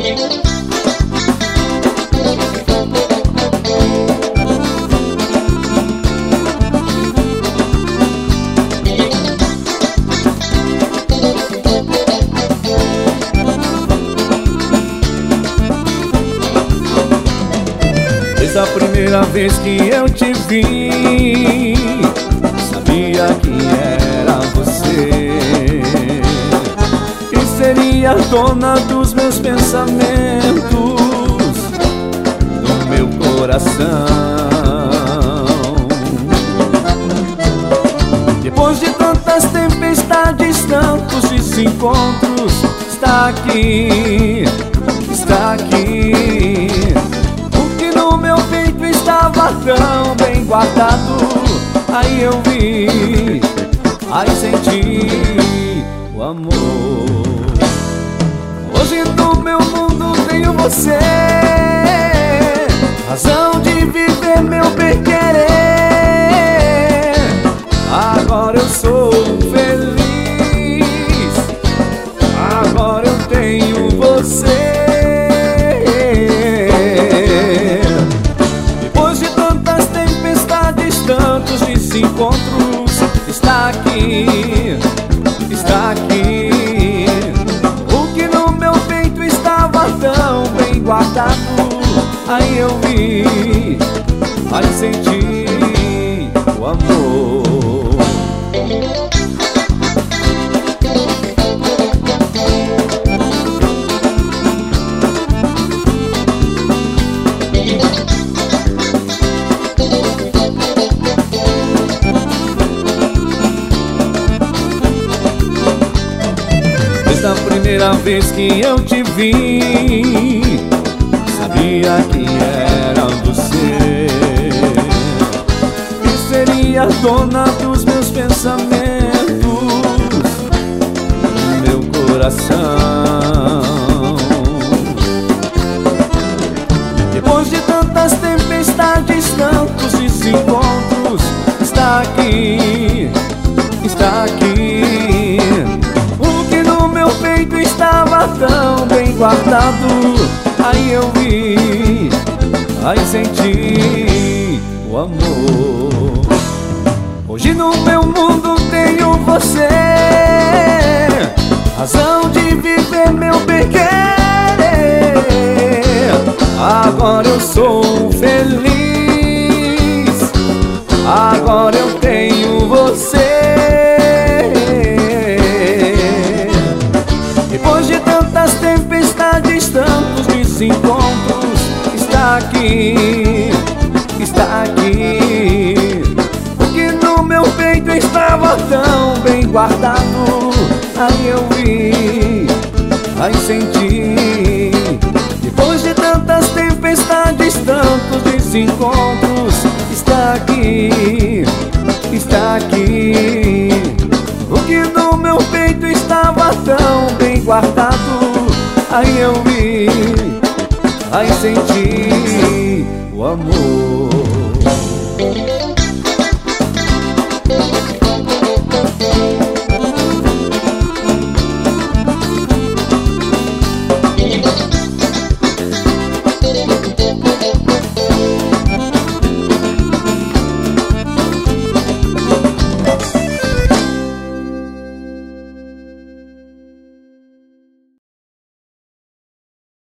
Desde a primeira vez que eu te vi, sabia que era você, que seria dona dos meus pensamentos, do meu coração. Depois de tantas tempestades, tantos desencontros, está aqui, está aqui. No meu peito estava tão bem guardado, aí eu vi, aí senti o amor. Hoje no meu mundo tenho você, razão de viver meu bem querer. Agora eu sou feliz, agora eu tenho você. Tantos desencontros, está aqui, está aqui. O que no meu peito estava tão bem guardado, aí eu vi, aí senti o amor. Da primeira vez que eu te vi, sabia que era você, que seria dona dos meus pensamentos, do meu coração. Depois de tantas tempestades, tantos desencontros, está aqui, está aqui. Estava tão bem guardado, aí eu vi, aí senti o amor. Hoje no meu mundo tenho você, razão de viver meu bem querer. Agora eu sou feliz, agora eu tenho você. Depois de tantas tempestades, tantos desencontros, está aqui, está aqui. Porque no meu peito estava tão bem guardado, aí eu vi, aí senti. Depois de tantas tempestades, tantos desencontros, está aqui, está aqui. O que no meu peito estava tão bem guardado, aí eu vi, aí senti o amor.